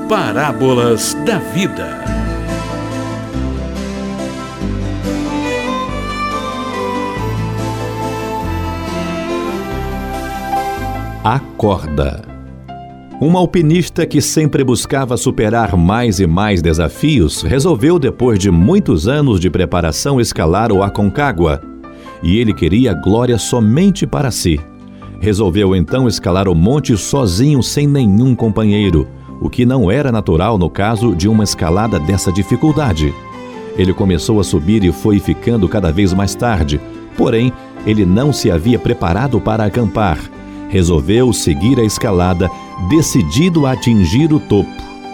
Parábolas da Vida. A corda. Um alpinista que sempre buscava superar mais e mais desafios resolveu, depois de muitos anos de preparação, escalar o Aconcagua. E ele queria glória somente para si. Resolveu então escalar o monte sozinho, sem nenhum companheiro, o que não era natural no caso de uma escalada dessa dificuldade. Ele começou a subir e foi ficando cada vez mais tarde, porém, ele não se havia preparado para acampar. Resolveu seguir a escalada, decidido a atingir o topo.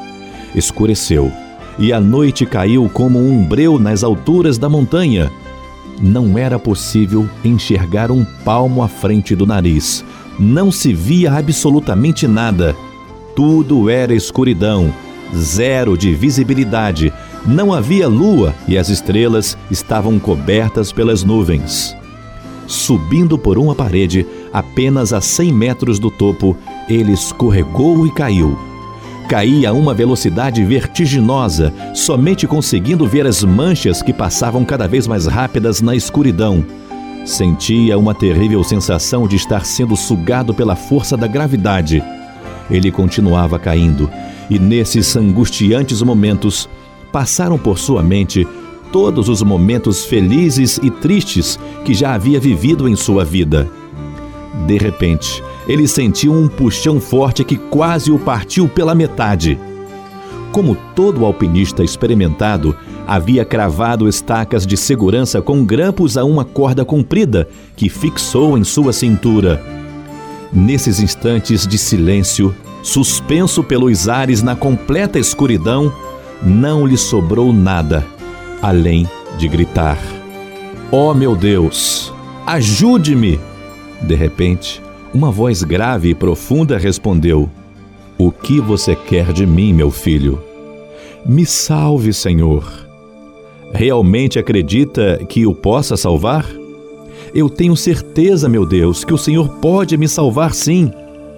Escureceu, e a noite caiu como um breu nas alturas da montanha. Não era possível enxergar um palmo à frente do nariz. Não se via absolutamente nada. Tudo era escuridão, zero de visibilidade. Não havia lua e as estrelas estavam cobertas pelas nuvens. Subindo por uma parede, apenas a 100 metros do topo, ele escorregou e caiu. Caía a uma velocidade vertiginosa, somente conseguindo ver as manchas que passavam cada vez mais rápidas na escuridão. Sentia uma terrível sensação de estar sendo sugado pela força da gravidade. Ele continuava caindo, e nesses angustiantes momentos, passaram por sua mente todos os momentos felizes e tristes que já havia vivido em sua vida. De repente, ele sentiu um puxão forte que quase o partiu pela metade. Como todo alpinista experimentado, havia cravado estacas de segurança com grampos a uma corda comprida que fixou em sua cintura. Nesses instantes de silêncio, suspenso pelos ares na completa escuridão, não lhe sobrou nada, além de gritar: "Oh, meu Deus, ajude-me!" De repente, uma voz grave e profunda respondeu: "O que você quer de mim, meu filho?" "Me salve, Senhor." "Realmente acredita que o possa salvar?" "Eu tenho certeza, meu Deus, que o Senhor pode me salvar, sim."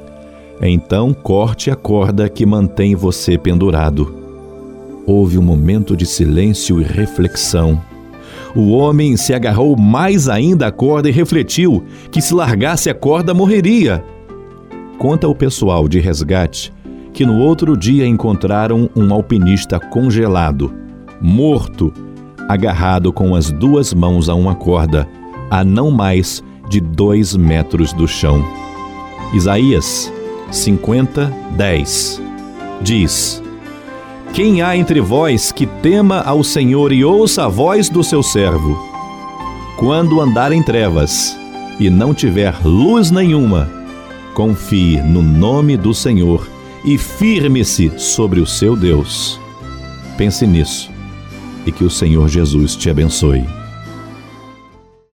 "Então corte a corda que mantém você pendurado." Houve um momento de silêncio e reflexão. O homem se agarrou mais ainda à corda e refletiu que se largasse a corda morreria. Conta o pessoal de resgate que no outro dia encontraram um alpinista congelado, morto, agarrado com as 2 mãos a uma corda, a não mais de 2 metros do chão. Isaías 50:10 diz: "Quem há entre vós que tema ao Senhor e ouça a voz do seu servo? Quando andar em trevas e não tiver luz nenhuma, confie no nome do Senhor e firme-se sobre o seu Deus." Pense nisso e que o Senhor Jesus te abençoe.